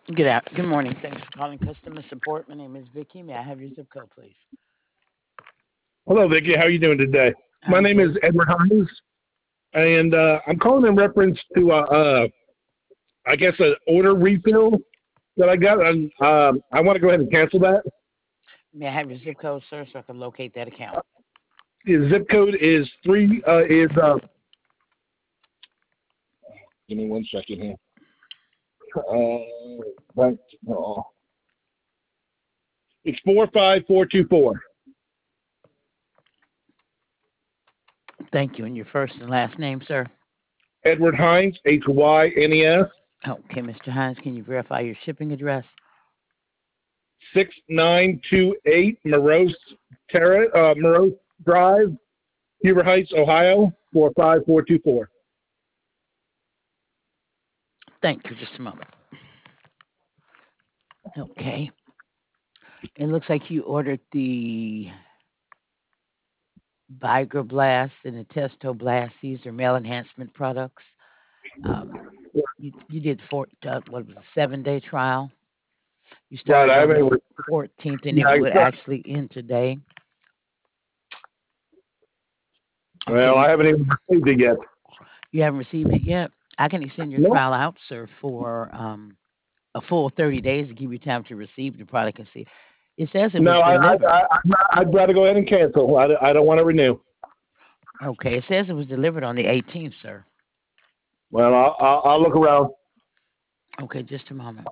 Good morning. Thanks for calling customer support. My name is Vicky. May I have your zip code, please? Hello, Vicky. How are you doing today? My I'm name is good. Edward Hines, and I'm calling in reference to, I guess, an order refill that I got. And I want to go ahead and cancel that. May I have your zip code, sir, so I can locate that account? The zip code is three. Give me 1 second here. Back, oh, it's 45424. Thank you. And your first and last name, sir? Edward Hines, Hynes, Okay, Mr. Hines, can you verify your shipping address? 6928 Morose Drive, Huber Heights, Ohio 45424. Thank you. Just a moment. Okay. It looks like you ordered the Vigroblast and the Testoblast. These are male enhancement products. Um, you did what was a 7-day trial. You Right, started I on the haven't. 14th, and Yeah, it would actually end today. well, Okay, I haven't even received it yet. you haven't received it yet. I can extend your No, trial out, sir, for a full 30 days to give you time to receive the product and see. It says it was no, delivered. I'd rather go ahead and cancel. I don't want to renew. Okay, it says it was delivered on the 18th, sir. Well, I'll look around. Okay, just a moment.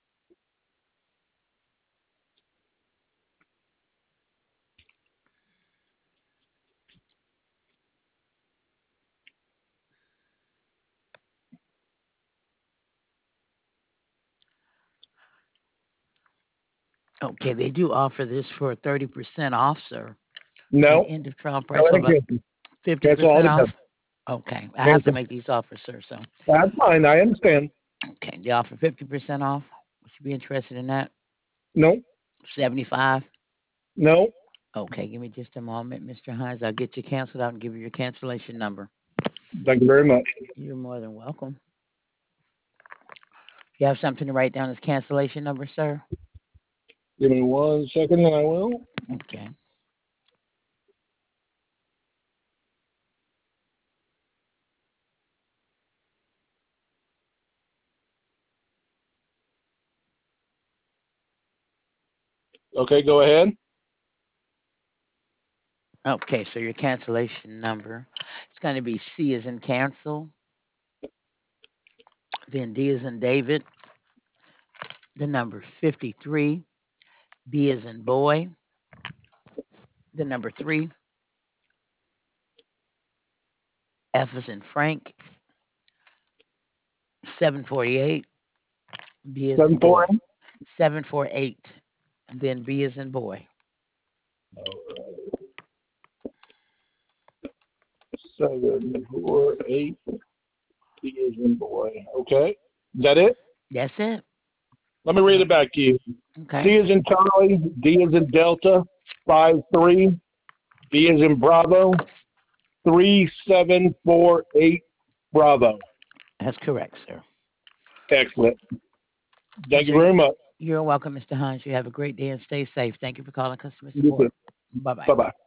Okay, they do offer this for 30% off, sir. And No, end of trial go price ahead of and cancel. Cancel 50% off. altogether. Okay, I have to Cancel. make these offers, sir. So, That's fine. I understand. okay, they offer 50% off. Would you be interested in that? No, 75. no. Okay, give me just a moment, Mr. Hines. I'll get you canceled out and give you your cancellation number. Thank you very much. You're more than welcome. You have something to write down as cancellation number, sir? Give me 1 second, and I will. Okay. Okay, go ahead. Okay, so your cancellation number, it's going to be C as in cancel, then D as in David, the number 53, B as in boy, the number 3, F as in Frank, 748, B as in Seven four boy, 748, then B as in boy. 748. He is in boy. Okay, is that it? That's it. Let me read it back to you. C Okay. is in Charlie, D is in Delta, 53, B is in Bravo, 3748 Bravo. That's correct, sir. Excellent. Thank you You're very much. you're welcome, Mr. Hines. You have a great day and stay safe. Thank you for calling customer You too. support. Bye bye. Bye bye.